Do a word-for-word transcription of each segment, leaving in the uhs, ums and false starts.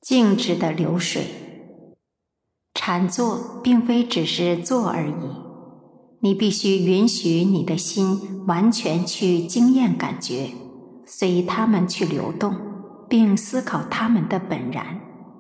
静止的流水。禅坐并非只是坐而已，你必须允许你的心完全去经验感觉，随它们去流动，并思考它们的本然。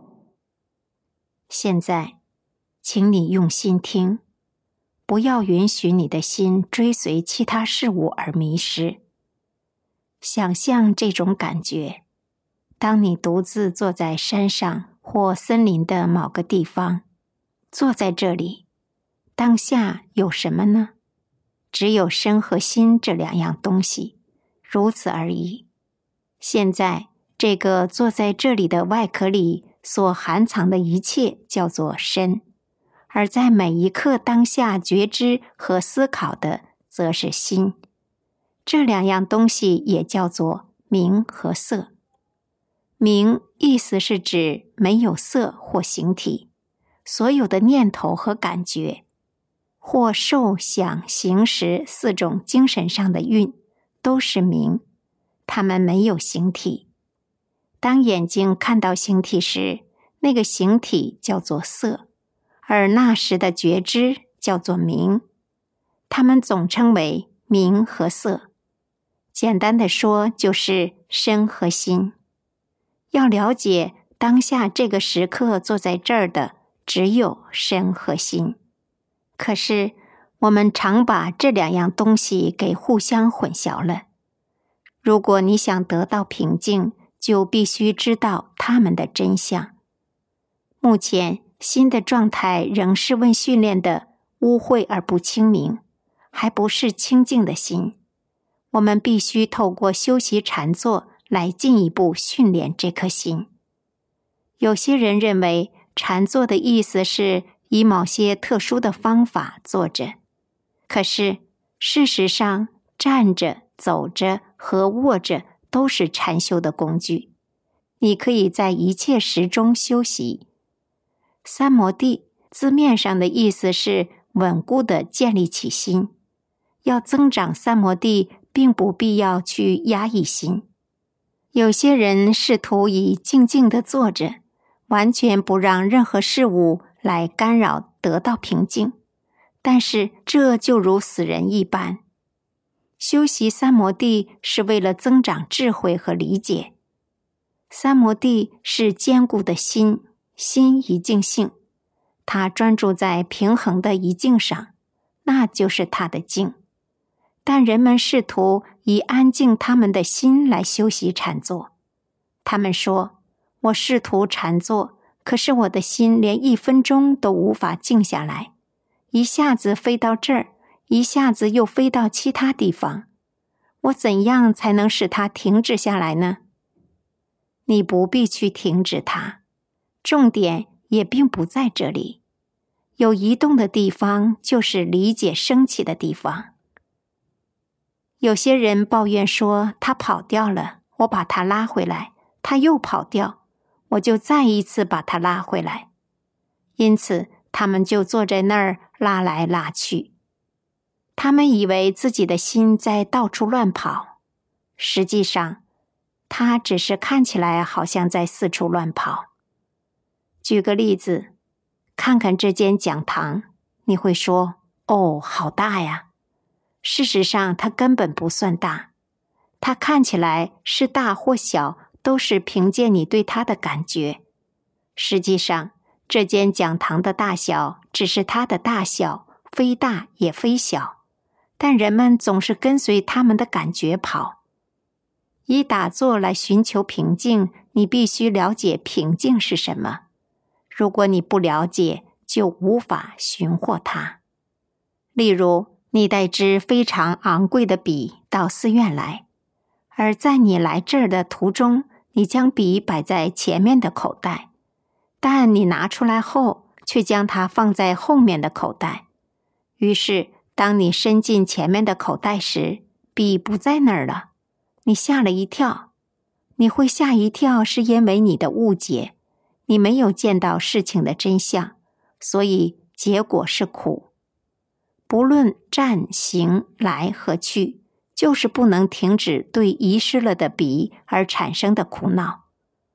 现在，请你用心听，不要允许你的心追随其他事物而迷失。想象这种感觉，当你独自坐在山上或森林的某个地方，坐在这里，当下有什么呢？只有身和心这两样东西，如此而已。现在，这个坐在这里的外壳里所含藏的一切叫做身，而在每一刻当下觉知和思考的则是心。这两样东西也叫做名和色。名意思是指没有色或形体，所有的念头和感觉，或受想行识四种精神上的蕴，都是名，它们没有形体。当眼睛看到形体时，那个形体叫做色，而那时的觉知叫做名，它们总称为名和色。简单的说，就是身和心。要了解当下这个时刻坐在这儿的只有身和心。可是我们常把这两样东西给互相混淆了。如果你想得到平静，就必须知道它们的真相。目前心的状态仍是未训练的污秽而不清明，还不是清净的心。我们必须透过修习禅坐来进一步训练这颗心。有些人认为禅坐的意思是以某些特殊的方法坐着，可是事实上站着、走着和卧着都是禅修的工具。你可以在一切时中修习。三摩地字面上的意思是稳固地建立起心。要增长三摩地，并不必要去压抑心。有些人试图以静静地坐着，完全不让任何事物来干扰，得到平静，但是这就如死人一般。修习三摩地是为了增长智慧和理解。三摩地是坚固的心，心一静性，它专注在平衡的一静上，那就是它的静。但人们试图以安静他们的心来修习禅坐。他们说，我试图禅坐，可是我的心连一分钟都无法静下来，一下子飞到这儿，一下子又飞到其他地方。我怎样才能使它停止下来呢？你不必去停止它，重点也并不在这里。有移动的地方，就是理解升起的地方。有些人抱怨说，他跑掉了，我把他拉回来，他又跑掉，我就再一次把他拉回来。因此，他们就坐在那儿拉来拉去。他们以为自己的心在到处乱跑，实际上，他只是看起来好像在四处乱跑。举个例子，看看这间讲堂，你会说，哦，好大呀。事实上，它根本不算大。它看起来是大或小，都是凭借你对它的感觉。实际上，这间讲堂的大小只是它的大小，非大也非小。但人们总是跟随他们的感觉跑。以打坐来寻求平静，你必须了解平静是什么。如果你不了解，就无法寻获它。例如，你带支非常昂贵的笔到寺院来，而在你来这儿的途中，你将笔摆在前面的口袋，但你拿出来后，却将它放在后面的口袋。于是，当你伸进前面的口袋时，笔不在那儿了。你吓了一跳。你会吓一跳，是因为你的误解，你没有见到事情的真相，所以结果是苦。不论站、行、来和去，就是不能停止对遗失了的笔而产生的苦恼。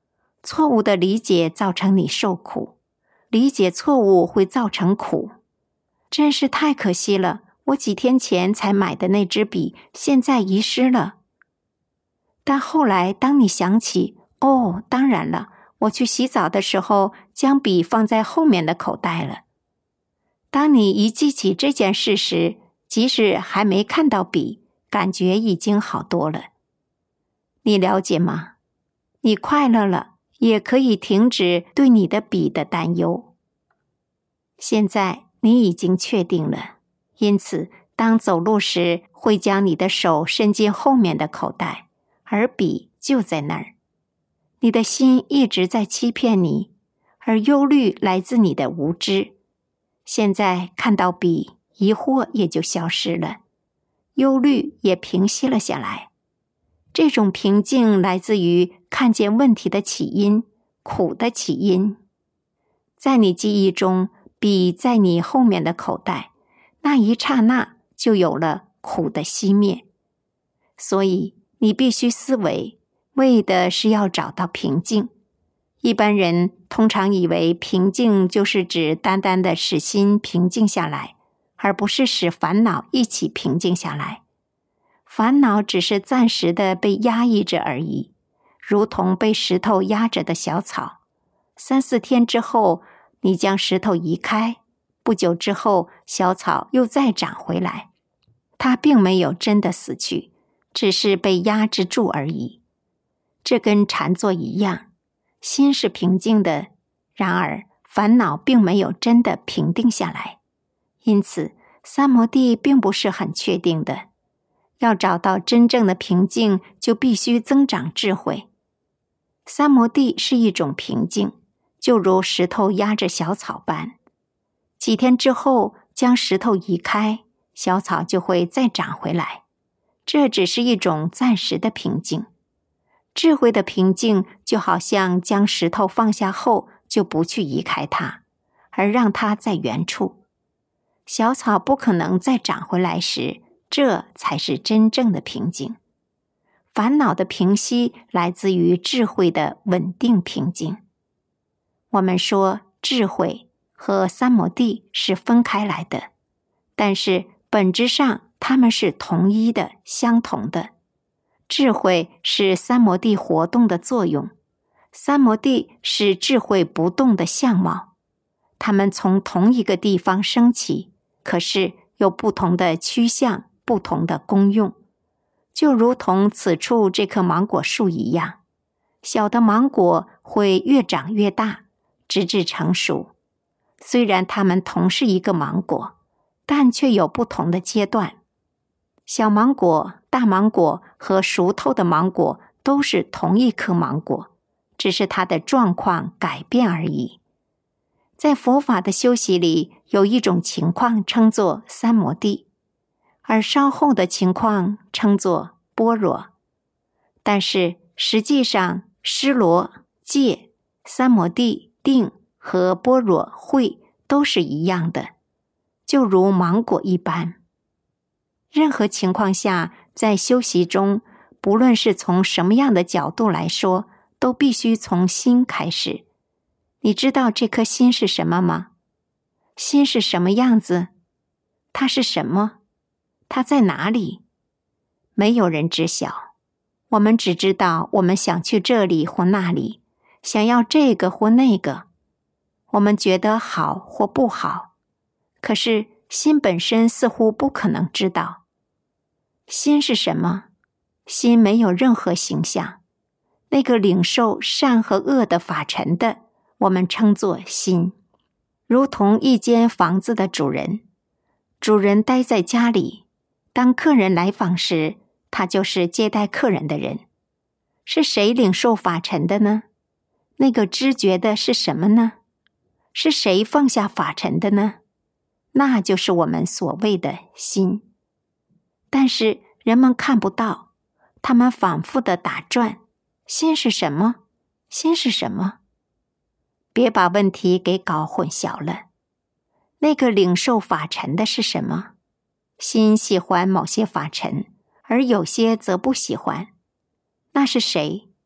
错误的理解造成你受苦，理解错误会造成苦。真是太可惜了，我几天前才买的那支笔现在遗失了。但后来当你想起，哦，当然了，我去洗澡的时候将笔放在后面的口袋了。当你一记起这件事时，即使还没看到笔，感觉已经好多了。你了解吗？你快乐了，也可以停止对你的笔的担忧。现在你已经确定了，因此当走路时会将你的手伸进后面的口袋，而笔就在那儿。你的心一直在欺骗你，而忧虑来自你的无知。现在看到笔，疑惑也就消失了，忧虑也平息了下来。这种平静来自于看见问题的起因，苦的起因。在你记忆中，笔在你后面的口袋，那一刹那就有了苦的熄灭。所以你必须思维，为的是要找到平静。一般人通常以为平静就是指单单的使心平静下来，而不是使烦恼一起平静下来。烦恼只是暂时的被压抑着而已，如同被石头压着的小草。三四天之后，你将石头移开，不久之后，小草又再长回来。它并没有真的死去，只是被压制住而已。这跟禅坐一样，心是平静的，然而烦恼并没有真的平定下来。因此，三摩地并不是很确定的。要找到真正的平静，就必须增长智慧。三摩地是一种平静，就如石头压着小草般。几天之后，将石头移开，小草就会再长回来。这只是一种暂时的平静。智慧的平静就好像将石头放下后，就不去移开它，而让它在原处。小草不可能再长回来时，这才是真正的平静。烦恼的平息来自于智慧的稳定平静。我们说智慧和三摩地是分开来的，但是本质上它们是同一的、相同的。智慧是三摩地活动的作用，三摩地是智慧不动的相貌。它们从同一个地方升起，可是有不同的趋向，不同的功用。就如同此处这棵芒果树一样，小的芒果会越长越大，直至成熟。虽然它们同是一个芒果，但却有不同的阶段。小芒果、大芒果和熟透的芒果都是同一颗芒果，只是它的状况改变而已。在佛法的修习里，有一种情况称作三摩地，而稍后的情况称作般若。但是实际上，尸罗、戒、三摩地、定和般若、慧都是一样的，就如芒果一般。任何情况下，在修习中，不论是从什么样的角度来说，都必须从心开始。你知道这颗心是什么吗？心是什么样子？它是什么？它在哪里？没有人知晓。我们只知道我们想去这里或那里，想要这个或那个。我们觉得好或不好，可是心本身似乎不可能知道。心是什么？心没有任何形象。那个领受善和恶的法尘的，我们称作心。如同一间房子的主人，主人待在家里，当客人来访时，他就是接待客人的人。是谁领受法尘的呢？那个知觉的是什么呢？是谁放下法尘的呢？那就是我们所谓的心。但是人们看不到，他们反复地打转。心是什么？心是什么？别把问题给搞混淆了。那个领受法尘的是什么？心喜欢某些法尘，而有些则不喜欢。那是谁？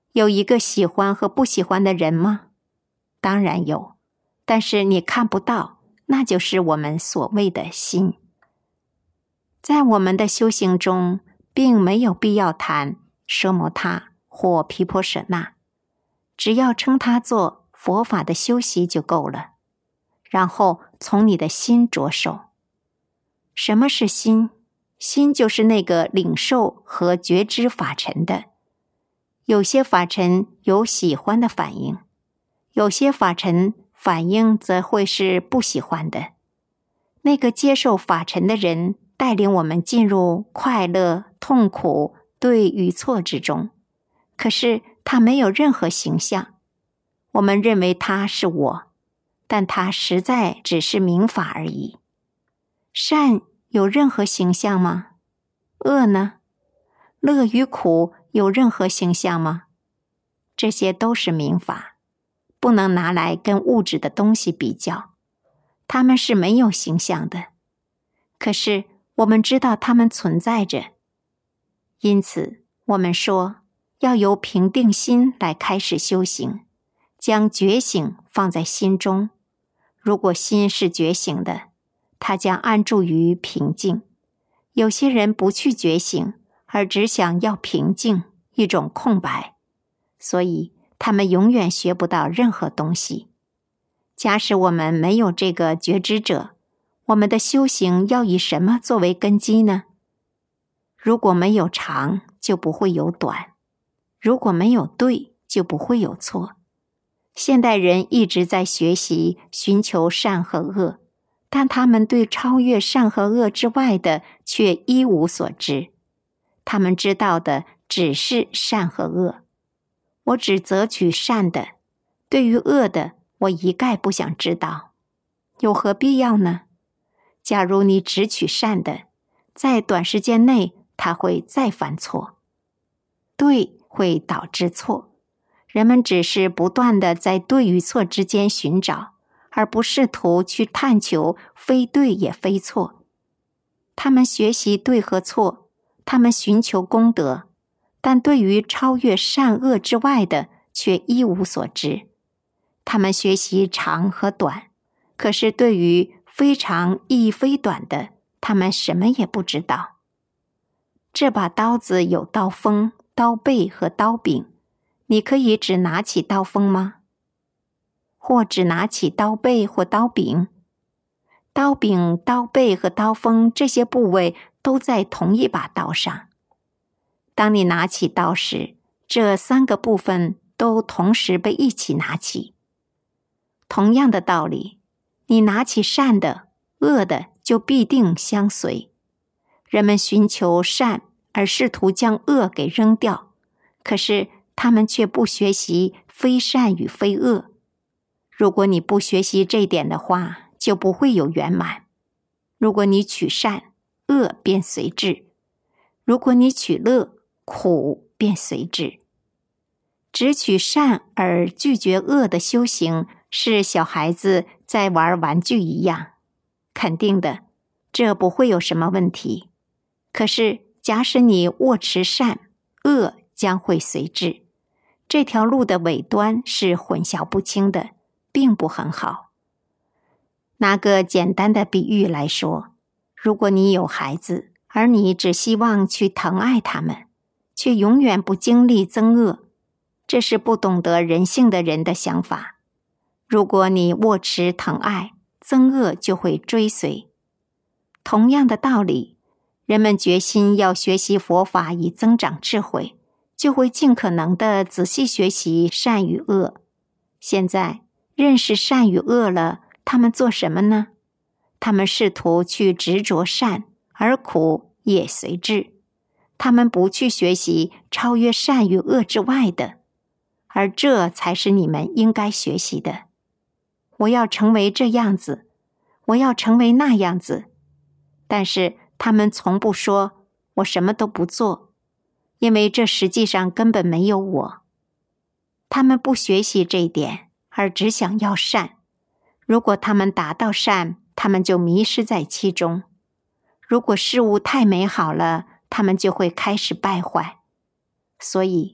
有一个喜欢和不喜欢的人吗？当然有，但是你看不到，那就是我们所谓的心。在我们的修行中，并没有必要谈奢摩他或毗婆舍那，只要称它做佛法的修习就够了。然后从你的心着手。什么是心？心就是那个领受和觉知法尘的。有些法尘有喜欢的反应，有些法尘反应则会是不喜欢的。那个接受法尘的人带领我们进入快乐、痛苦、对与错之中，可是他没有任何形象。我们认为他是我，但他实在只是名法而已。善有任何形象吗？恶呢？乐与苦有任何形象吗？这些都是名法，不能拿来跟物质的东西比较，它们是没有形象的。可是我们知道它们存在着，因此我们说要由平定心来开始修行，将觉醒放在心中。如果心是觉醒的，它将安住于平静。有些人不去觉醒，而只想要平静，一种空白，所以他们永远学不到任何东西。假使我们没有这个觉知者，我们的修行要以什么作为根基呢？如果没有长，就不会有短；如果没有对，就不会有错。现代人一直在学习寻求善和恶，但他们对超越善和恶之外的却一无所知。他们知道的只是善和恶。我只择取善的，对于恶的，我一概不想知道。有何必要呢？假如你只取善的，在短时间内它会再犯错。对会导致错，人们只是不断地在对与错之间寻找，而不试图去探求非对也非错。他们学习对和错，他们寻求功德，但对于超越善恶之外的却一无所知。他们学习长和短，可是对于非长亦非短的，他们什么也不知道。这把刀子有刀锋、刀背和刀柄，你可以只拿起刀锋吗？或只拿起刀背或刀柄？刀柄、刀背和刀锋这些部位都在同一把刀上。当你拿起刀时，这三个部分都同时被一起拿起。同样的道理，你拿起善的，恶的就必定相随。人们寻求善，而试图将恶给扔掉，可是他们却不学习非善与非恶。如果你不学习这一点的话，就不会有圆满。如果你取善，恶便随至；如果你取乐，苦便随至。只取善而拒绝恶的修行，是小孩子在玩玩具一样。肯定的，这不会有什么问题。可是假使你握持善，恶将会随至。这条路的尾端是混淆不清的，并不很好。拿个简单的比喻来说，如果你有孩子，而你只希望去疼爱他们，却永远不经历憎恶，这是不懂得人性的人的想法。如果你握持疼爱，憎恶就会追随。同样的道理，人们决心要学习佛法以增长智慧，就会尽可能地仔细学习善与恶。现在认识善与恶了，他们做什么呢？他们试图去执着善，而苦也随之。他们不去学习超越善与恶之外的，而这才是你们应该学习的。我要成为这样子，我要成为那样子，但是他们从不说我什么都不做，因为这实际上根本没有我。他们不学习这一点，而只想要善。如果他们达到善，他们就迷失在其中。如果事物太美好了，他们就会开始败坏。所以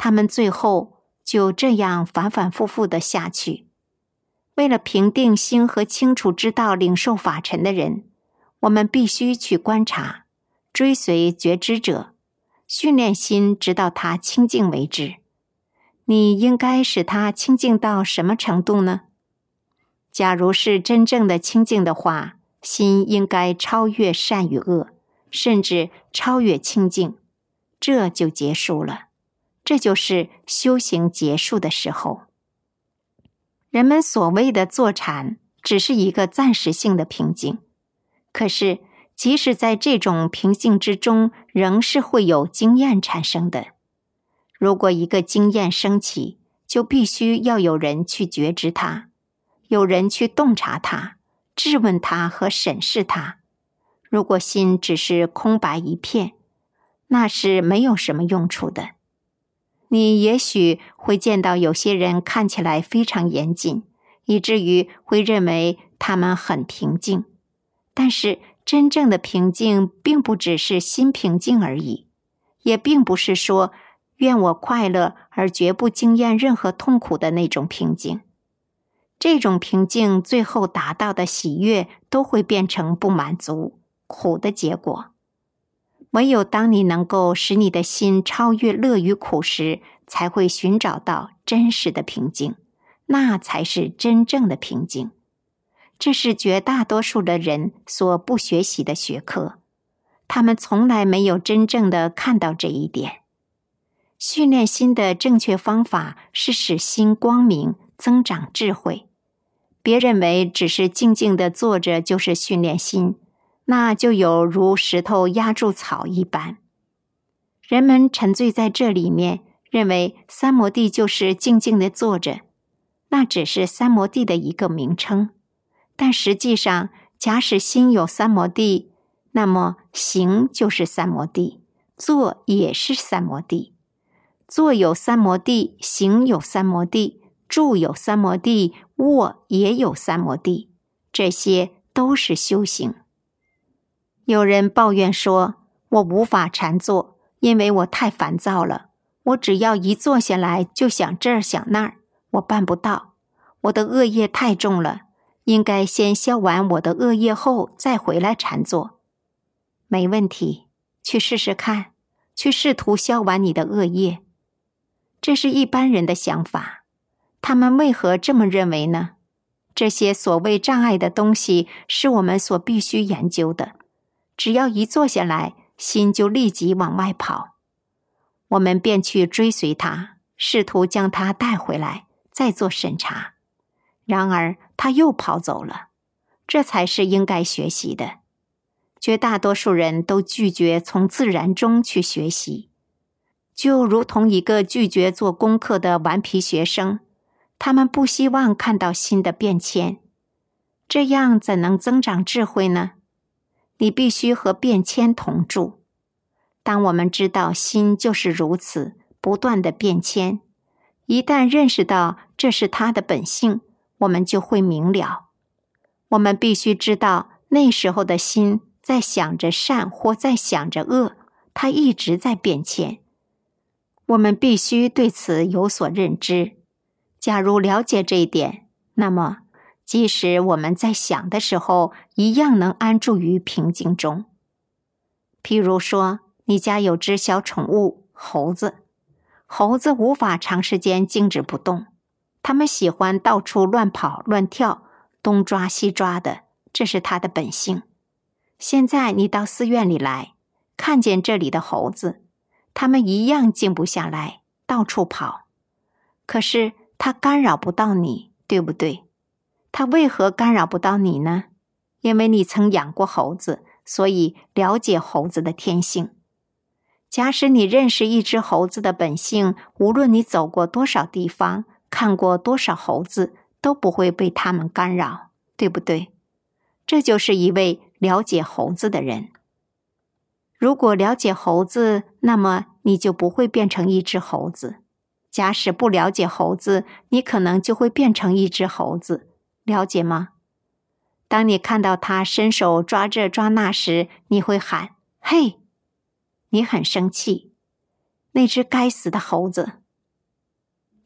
他们最后就这样反反复复地下去。为了平定心和清楚知道领受法尘的人，我们必须去观察，追随觉知者，训练心直到它清净为止。你应该使它清净到什么程度呢？假如是真正的清净的话，心应该超越善与恶，甚至超越清净，这就结束了。这就是修行结束的时候。人们所谓的坐禅只是一个暂时性的平静，可是即使在这种平静之中，仍是会有经验产生的。如果一个经验升起，就必须要有人去觉知它，有人去洞察它，质问它和审视它。如果心只是空白一片，那是没有什么用处的。你也许会见到有些人看起来非常严谨，以至于会认为他们很平静。但是真正的平静并不只是心平静而已，也并不是说愿我快乐而绝不经验任何痛苦的那种平静。这种平静最后达到的喜悦都会变成不满足、苦的结果。唯有当你能够使你的心超越乐与苦时，才会寻找到真实的平静，那才是真正的平静。这是绝大多数的人所不学习的学科，他们从来没有真正的看到这一点。训练心的正确方法是使心光明，增长智慧。别认为只是静静地坐着就是训练心，那就有如石头压住草一般。人们沉醉在这里面，认为三摩地就是静静地坐着，那只是三摩地的一个名称。但实际上，假使心有三摩地，那么行就是三摩地，坐也是三摩地。坐有三摩地，行有三摩地，住有三摩地，卧也有三摩地，这些都是修行。有人抱怨说，我无法禅坐，因为我太烦躁了，我只要一坐下来就想这儿想那儿，我办不到，我的恶业太重了，应该先消完我的恶业后再回来禅坐。没问题，去试试看，去试图消完你的恶业。这是一般人的想法，他们为何这么认为呢？这些所谓障碍的东西是我们所必须研究的，只要一坐下来，心就立即往外跑，我们便去追随它，试图将它带回来，再做审查。然而它又跑走了，这才是应该学习的。绝大多数人都拒绝从自然中去学习，就如同一个拒绝做功课的顽皮学生，他们不希望看到心的变迁。这样怎能增长智慧呢？你必须和变迁同住。当我们知道心就是如此，不断的变迁，一旦认识到这是它的本性，我们就会明了。我们必须知道，那时候的心在想着善或在想着恶，它一直在变迁。我们必须对此有所认知。假如了解这一点，那么即使我们在想的时候，一样能安住于平静中。譬如说，你家有只小宠物猴子，猴子无法长时间静止不动，它们喜欢到处乱跑乱跳，东抓西抓的，这是它的本性。现在你到寺院里来，看见这里的猴子，它们一样静不下来，到处跑。可是它干扰不到你，对不对？它为何干扰不到你呢？因为你曾养过猴子，所以了解猴子的天性。假使你认识一只猴子的本性，无论你走过多少地方，看过多少猴子，都不会被它们干扰，对不对？这就是一位了解猴子的人。如果了解猴子，那么你就不会变成一只猴子。假使不了解猴子，你可能就会变成一只猴子，了解吗？当你看到它伸手抓这抓那时，你会喊，嘿！你很生气，那只该死的猴子，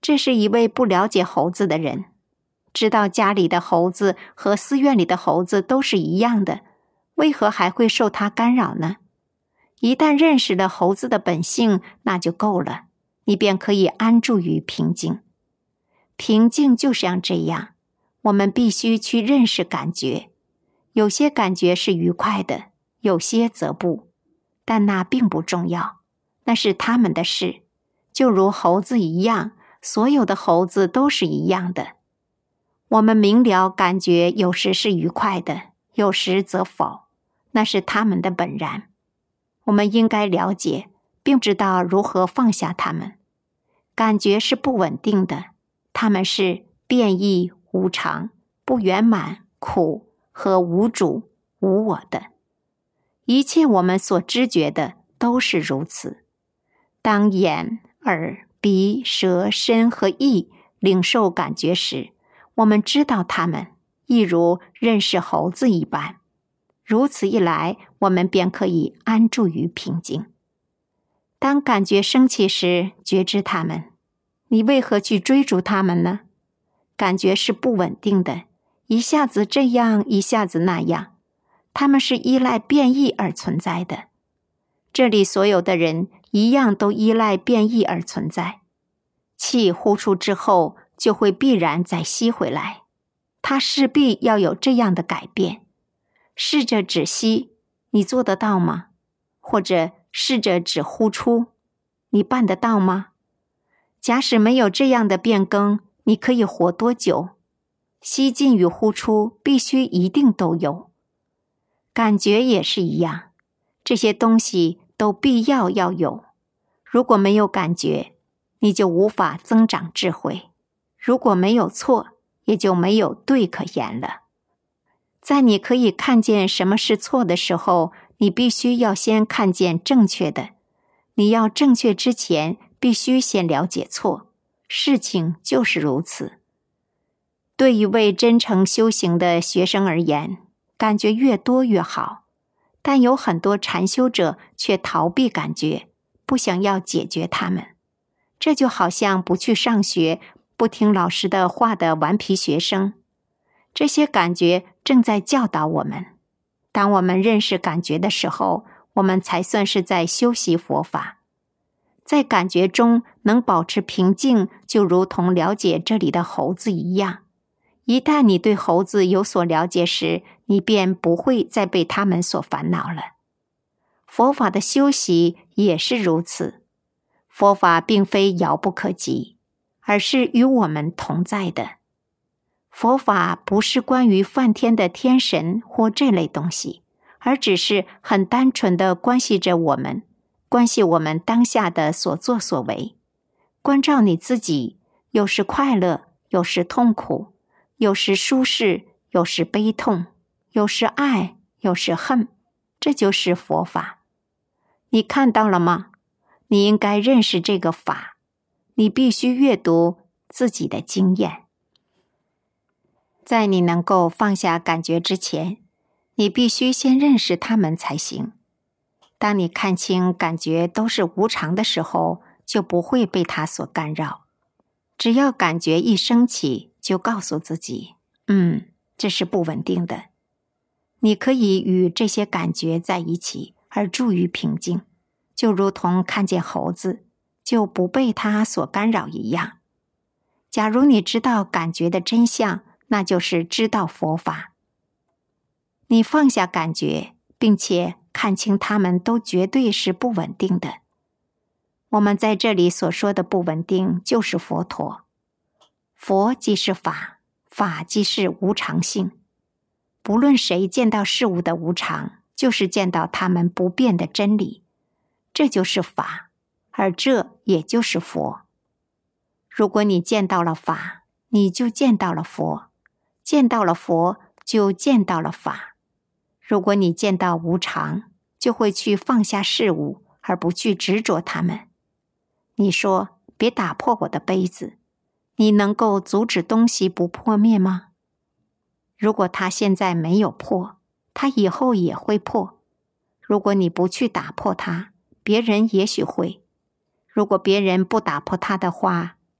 这是一位不了解猴子的人，知道家里的猴子和寺院里的猴子都是一样的，为何还会受它干扰呢？一旦认识了猴子的本性，那就够了，你便可以安住于平静。平静就像这样，我们必须去认识感觉，有些感觉是愉快的，有些则不，但那并不重要，那是他们的事，就如猴子一样，所有的猴子都是一样的。我们明了感觉有时是愉快的，有时则否，那是他们的本然。我们应该了解，并知道如何放下它们。感觉是不稳定的，它们是变异、无常、不圆满、苦和无主、无我的。一切我们所知觉的都是如此。当眼、耳、鼻、舌、身和意领受感觉时，我们知道它们，亦如认识猴子一般。如此一来，我们便可以安住于平静。当感觉升起时，觉知它们。你为何去追逐它们呢？感觉是不稳定的，一下子这样，一下子那样，它们是依赖变异而存在的。这里所有的人一样都依赖变异而存在。气呼出之后，就会必然再吸回来，它势必要有这样的改变。试着只吸，你做得到吗？或者试着只呼出，你办得到吗？假使没有这样的变更，你可以活多久？吸进与呼出必须一定都有。感觉也是一样，这些东西都必要要有。如果没有感觉，你就无法增长智慧；如果没有错，也就没有对可言了。在你可以看见什么是错的时候，你必须要先看见正确的。你要正确之前，必须先了解错。事情就是如此。对一位真诚修行的学生而言，感觉越多越好，但有很多禅修者却逃避感觉，不想要解决它们。这就好像不去上学，不听老师的话的顽皮学生。这些感觉正在教导我们，当我们认识感觉的时候，我们才算是在修习佛法。在感觉中能保持平静，就如同了解这里的猴子一样。一旦你对猴子有所了解时，你便不会再被他们所烦恼了。佛法的修习也是如此。佛法并非遥不可及，而是与我们同在的。佛法不是关于梵天的天神或这类东西，而只是很单纯地关系着我们，关系我们当下的所作所为。关照你自己，有时快乐，有时痛苦，有时舒适，有时悲痛，有时爱，有时恨，这就是佛法。你看到了吗？你应该认识这个法，你必须阅读自己的经验。在你能够放下感觉之前，你必须先认识它们才行。当你看清感觉都是无常的时候，就不会被它所干扰。只要感觉一升起，就告诉自己，嗯，这是不稳定的。你可以与这些感觉在一起，而住于平静，就如同看见猴子，就不被它所干扰一样。假如你知道感觉的真相，那就是知道佛法。你放下感觉，并且看清它们都绝对是不稳定的。我们在这里所说的不稳定，就是佛陀。佛即是法，法即是无常性。不论谁见到事物的无常，就是见到它们不变的真理。这就是法，而这也就是佛。如果你见到了法，你就见到了佛。见到了佛，就见到了法。如果你见到无常，就会去放下事物，而不去执着它们。你说，别打破我的杯子，你能够阻止东西不破灭吗？如果它现在没有破，它以后也会破。如果你不去打破它，别人也许会。如果别人不打破它的话，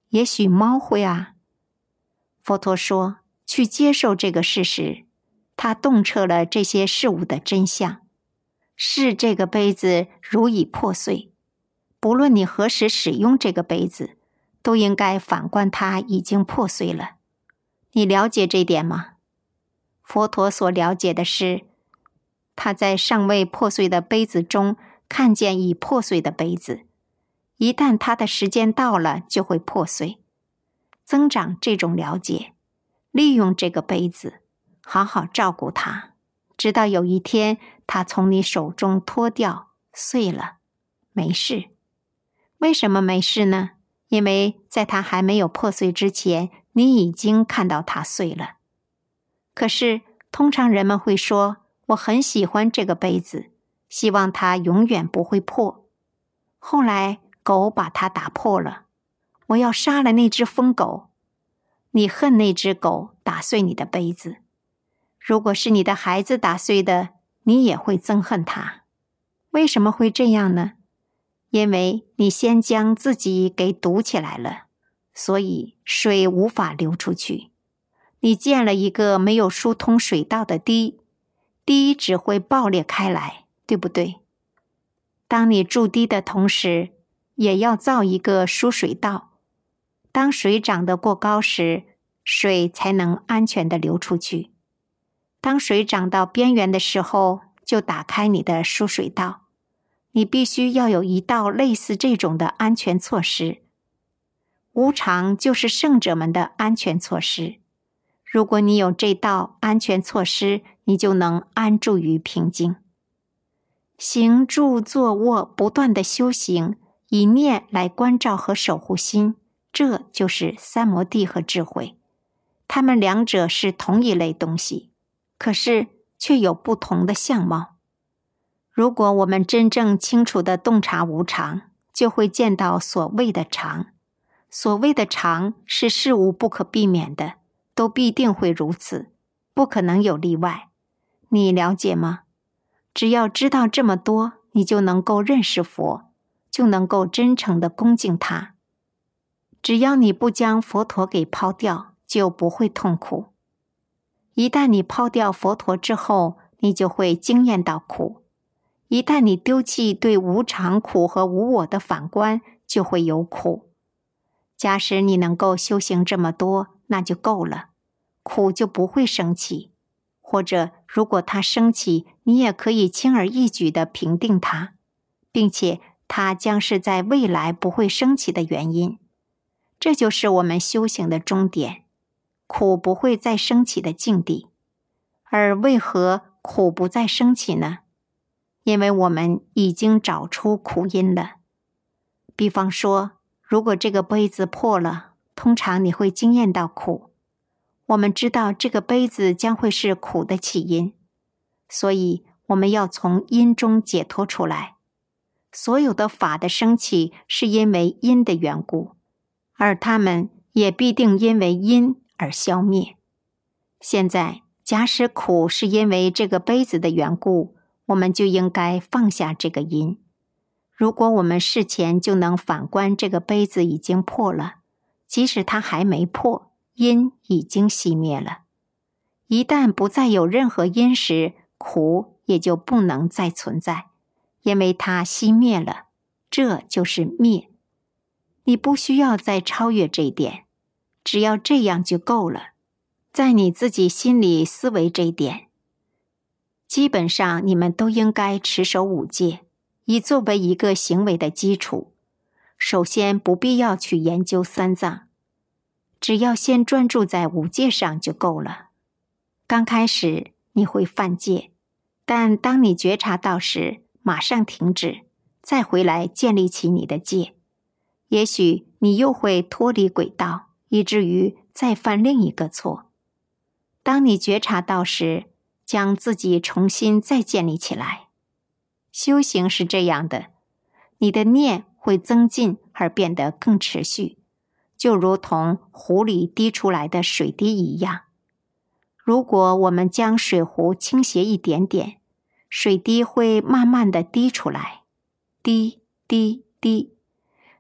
也许猫会啊。佛陀说，去接受这个事实，它洞彻了这些事物的真相。视这个杯子如已破碎，不论你何时使用这个杯子，都应该反观它已经破碎了。你了解这点吗？佛陀所了解的是，他在尚未破碎的杯子中看见已破碎的杯子，一旦它的时间到了，就会破碎。增长这种了解，利用这个杯子，好好照顾它，直到有一天它从你手中脱掉，碎了，没事。为什么没事呢？因为在它还没有破碎之前，你已经看到它碎了。可是通常人们会说，我很喜欢这个杯子，希望它永远不会破。后来狗把它打破了，我要杀了那只疯狗。你恨那只狗打碎你的杯子，如果是你的孩子打碎的，你也会憎恨他。为什么会这样呢？因为你先将自己给堵起来了，所以水无法流出去。你建了一个没有疏通水道的堤，堤只会爆裂开来，对不对？当你筑堤的同时，也要造一个输水道。当水涨得过高时，水才能安全地流出去。当水涨到边缘的时候，就打开你的输水道。你必须要有一道类似这种的安全措施。无常就是圣者们的安全措施。如果你有这道安全措施，你就能安住于平静。行住坐卧不断的修行，以念来关照和守护心，这就是三摩地和智慧。它们两者是同一类东西，可是却有不同的相貌。如果我们真正清楚地洞察无常，就会见到所谓的常。所谓的常是事物不可避免的，都必定会如此，不可能有例外。你了解吗？只要知道这么多，你就能够认识佛，就能够真诚地恭敬他。只要你不将佛陀给抛掉，就不会痛苦。一旦你抛掉佛陀之后，你就会经验到苦。一旦你丢弃对无常苦和无我的反观，就会有苦。假使你能够修行这么多，那就够了，苦就不会升起。或者如果它升起，你也可以轻而易举地平定它，并且它将是在未来不会升起的原因。这就是我们修行的终点，苦不会再升起的境地。而为何苦不再升起呢？因为我们已经找出苦因了。比方说，如果这个杯子破了，通常你会经验到苦。我们知道这个杯子将会是苦的起因，所以我们要从因中解脱出来。所有的法的升起是因为因的缘故，而它们也必定因为因而消灭。现在，假使苦是因为这个杯子的缘故，我们就应该放下这个因。如果我们事前就能反观这个杯子已经破了，即使它还没破，因已经熄灭了。一旦不再有任何因时，苦也就不能再存在，因为它熄灭了，这就是灭。你不需要再超越这一点，只要这样就够了。在你自己心里思维这一点。基本上你们都应该持守五戒，以作为一个行为的基础。首先不必要去研究三藏，只要先专注在五戒上就够了。刚开始你会犯戒，但当你觉察到时，马上停止，再回来建立起你的戒。也许你又会脱离轨道，以至于再犯另一个错。当你觉察到时，将自己重新再建立起来。修行是这样的，你的念会增进而变得更持续，就如同壶里滴出来的水滴一样。如果我们将水壶倾斜一点点，水滴会慢慢地滴出来，滴滴滴。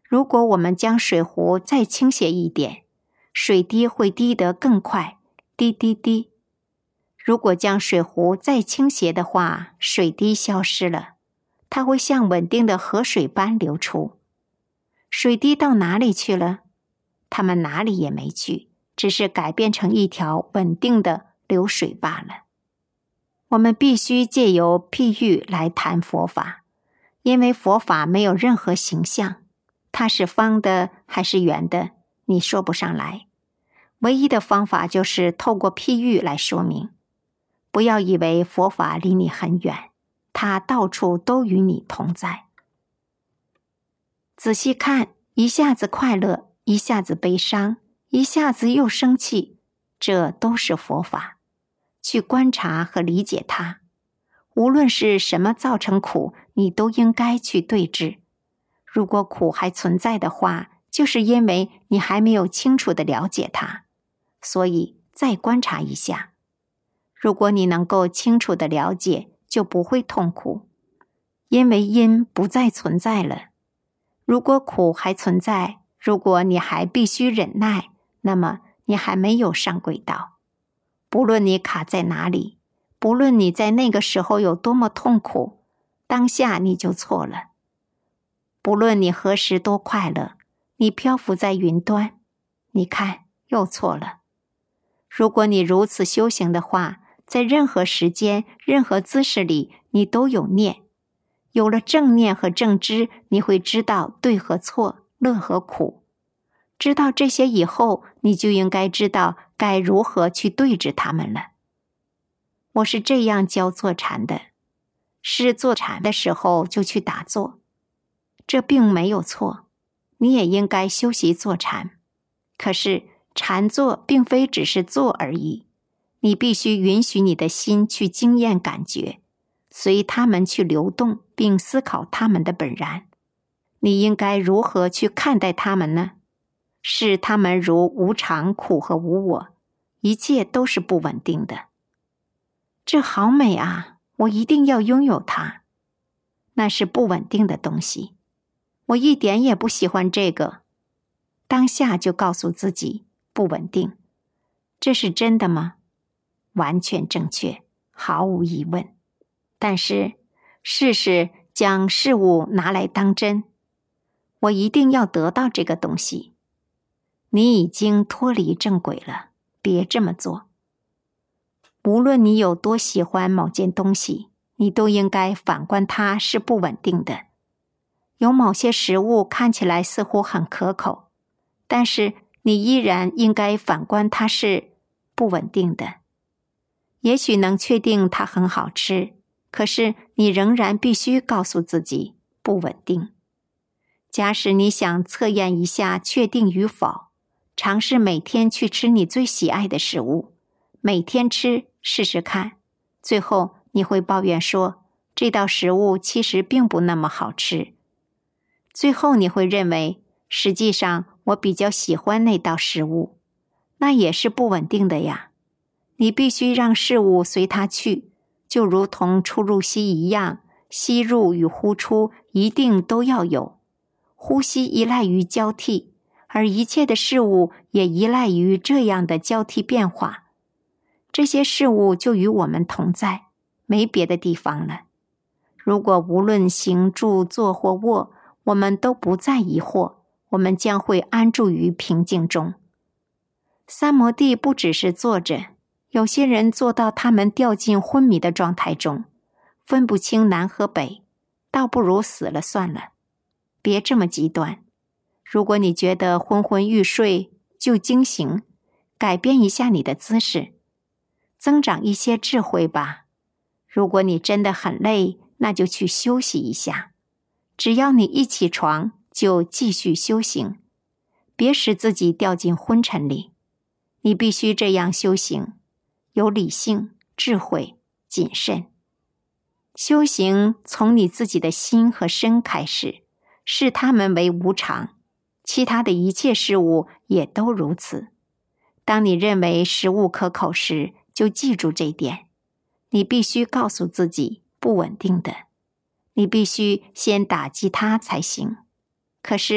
如果我们将水壶再倾斜一点，水滴会滴得更快，滴滴滴。如果将水壶再倾斜的话，水滴消失了，它会像稳定的河水般流出。水滴到哪里去了？它们哪里也没去，只是改变成一条稳定的流水罢了。我们必须借由譬喻来谈佛法，因为佛法没有任何形象，它是方的还是圆的，你说不上来。唯一的方法就是透过譬喻来说明。不要以为佛法离你很远，它到处都与你同在。仔细看，一下子快乐，一下子悲伤，一下子又生气，这都是佛法。去观察和理解它。无论是什么造成苦，你都应该去对治。如果苦还存在的话，就是因为你还没有清楚地了解它，所以再观察一下。如果你能够清楚地了解，就不会痛苦，因为因不再存在了。如果苦还存在，如果你还必须忍耐，那么你还没有上轨道。不论你卡在哪里，不论你在那个时候有多么痛苦，当下你就错了。不论你何时多快乐，你漂浮在云端，你看，又错了。如果你如此修行的话，在任何时间、任何姿势里，你都有念。有了正念和正知，你会知道对和错，乐和苦。知道这些以后，你就应该知道该如何去对治它们了。我是这样教坐禅的，是坐禅的时候就去打坐，这并没有错，你也应该修习坐禅。可是禅坐并非只是坐而已，你必须允许你的心去经验感觉，随它们去流动，并思考它们的本然。你应该如何去看待它们呢？视它们如无常、苦和无我，一切都是不稳定的。这好美啊，我一定要拥有它。那是不稳定的东西，我一点也不喜欢这个。当下就告诉自己不稳定。这是真的吗？完全正确，毫无疑问。但是试试将事物拿来当真。我一定要得到这个东西。你已经脱离正轨了，别这么做。无论你有多喜欢某件东西，你都应该反观它是不稳定的。有某些食物看起来似乎很可口，但是你依然应该反观它是不稳定的。也许能确定它很好吃，可是你仍然必须告诉自己不稳定。假使你想测验一下确定与否，尝试每天去吃你最喜爱的食物，每天吃试试看，最后你会抱怨说，这道食物其实并不那么好吃。最后你会认为，实际上我比较喜欢那道食物，那也是不稳定的呀。你必须让事物随它去，就如同出入息一样，吸入与呼出一定都要有。呼吸依赖于交替，而一切的事物也依赖于这样的交替变化。这些事物就与我们同在，没别的地方了。如果无论行住坐或卧，我们都不再疑惑，我们将会安住于平静中。三摩地不只是坐着，有些人做到他们掉进昏迷的状态中，分不清南和北，倒不如死了算了。别这么极端。如果你觉得昏昏欲睡，就惊醒，改变一下你的姿势，增长一些智慧吧。如果你真的很累，那就去休息一下。只要你一起床，就继续修行，别使自己掉进昏沉里。你必须这样修行，有理性、智慧、谨慎。修行从你自己的心和身开始，视它们为无常，其他的一切事物也都如此。当你认为食物可口时，就记住这点。你必须告诉自己不稳定的，你必须先打击它才行。可是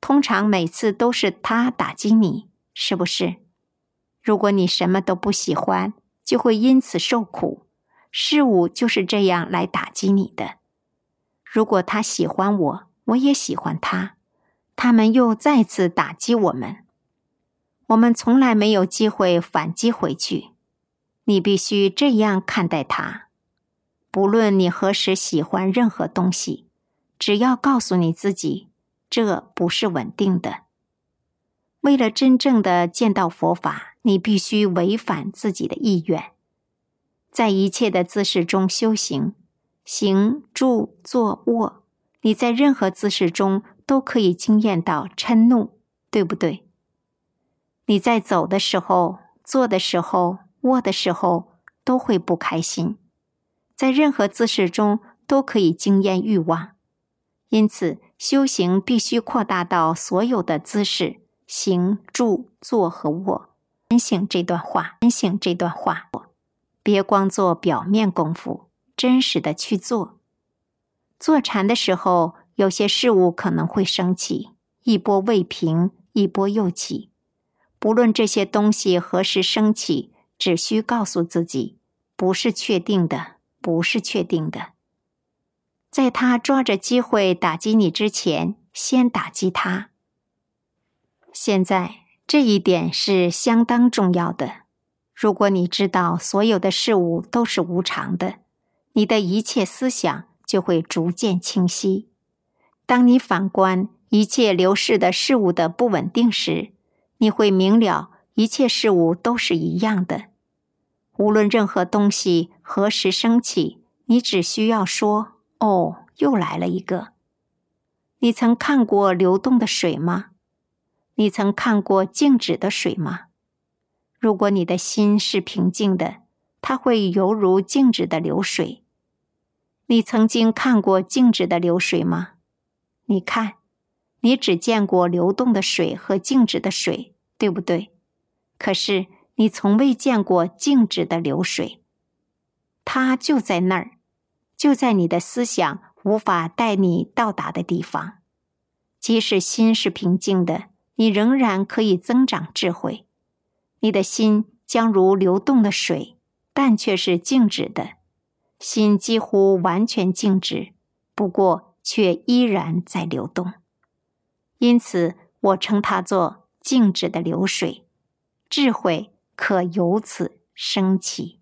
通常每次都是它打击你，是不是？如果你什么都不喜欢，就会因此受苦。事物就是这样来打击你的。如果他喜欢我，我也喜欢他，他们又再次打击我们。我们从来没有机会反击回去。你必须这样看待它。不论你何时喜欢任何东西，只要告诉你自己，这不是稳定的。为了真正的见到佛法，你必须违反自己的意愿。在一切的姿势中修行，行、住、坐、卧，你在任何姿势中都可以经验到嗔怒，对不对？你在走的时候、坐的时候、卧的时候都会不开心，在任何姿势中都可以经验欲望。因此，修行必须扩大到所有的姿势，行、住、坐和卧。反省这段话，反省这段话，别光做表面功夫，真实的去做。坐禅的时候，有些事物可能会升起，一波未平，一波又起。不论这些东西何时升起，只需告诉自己，不是确定的，不是确定的。在他抓着机会打击你之前，先打击他。现在，这一点是相当重要的。如果你知道所有的事物都是无常的，你的一切思想就会逐渐清晰。当你反观一切流逝的事物的不稳定时，你会明了一切事物都是一样的。无论任何东西何时升起，你只需要说，哦，又来了一个。你曾看过流动的水吗？你曾看过静止的水吗？如果你的心是平静的，它会犹如静止的流水。你曾经看过静止的流水吗？你看，你只见过流动的水和静止的水，对不对？可是你从未见过静止的流水。它就在那儿，就在你的思想无法带你到达的地方。即使心是平静的，你仍然可以增长智慧。你的心将如流动的水，但却是静止的。心几乎完全静止，不过却依然在流动。因此，我称它作静止的流水。智慧可由此升起。